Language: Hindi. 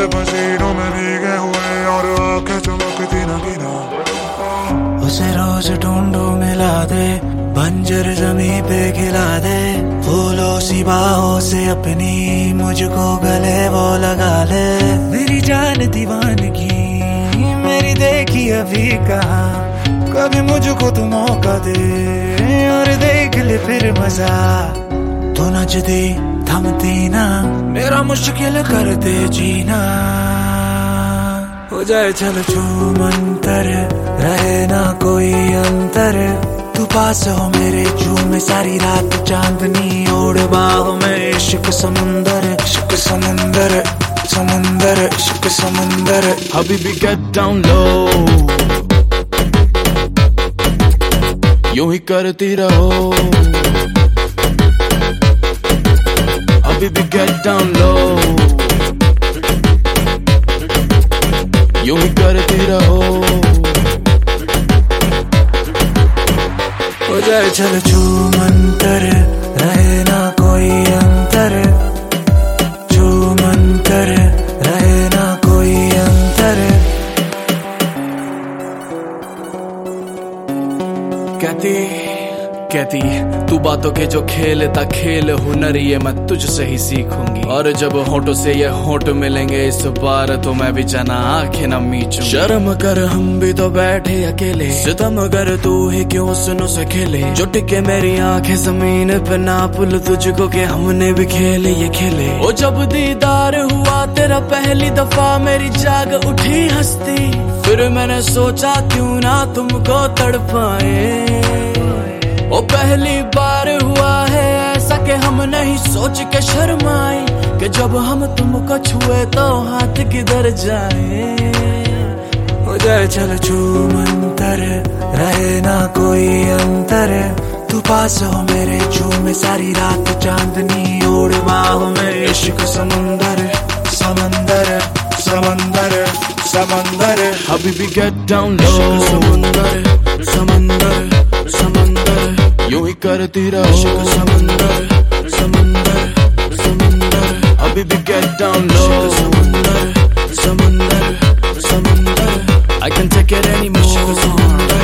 पसीनों में भीगे हुए और आंखें चमकती नगीना। उसे रोज ढूंढो मिला दे, बंजर जमीन पे खिला दे, फूलों सी बाहों से अपनी मुझको गले वो लगा ले। मेरी जान दीवानगी मेरी देखी अभी कहा, कभी मुझको तू मौका दे और देख ले फिर मजा। तू नचदी थमती ना, मेरा मुश्किल कर दे जीना। हो जाए चल छूमंतर, रहे ना कोई अंतर, तू पास हो मेरे झूमे सारी रात चांदनी ओढ़ बाहों में। इश्क समुंदर, इश्क समुंदर, समुंदर, इश्क समुंदर। Habibi get down low, यूं ही करती रहो। Habibi get down low, यूं ही करती रहो। हो जाए चल छूमंतर, रहे ना कोई अंतर, छूमंतर, रहे ना कोई अंतर। कहती तू बातों के जो खेलता खेल हुनर ये मैं तुझसे ही सीखूंगी। और जब होठों से ये होठ मिलेंगे इस बार तो मैं भी जाना आंखें न मीचूंगी। शर्म कर हम भी तो बैठे अकेले, सितम अगर तू ही क्यों सुनो से खेले। जो टिके मेरी आंखें जमीन पे नाप लूं तुझको के हमने भी खेले ये खेले। ओ जब दीदार हुआ तेरा पहली दफा मेरी जाग उठी हंसती, फिर मैंने सोचा क्यों ना तुमको तड़पाए। ओ पहली बार हुआ है ऐसा कि हम नहीं सोच के शर्माए, कि जब हम तुमको छुए तो हाथ किधर जाए। हो जाए चल छूमंतर, रहे ना कोई अंतर, तू पास हो मेरे झूमे सारी रात चांदनी ओढ़ बाहों में। इश्क समुंदर, समंदर, समंदर, समंदर। Habibi get down low, समुंदर, समंदर, समंदर, यूं ही करती रहो। समंदर, समंदर, समंदर। Habibi get down low, समंदर, समंदर, समंदर। I can't take it anymore।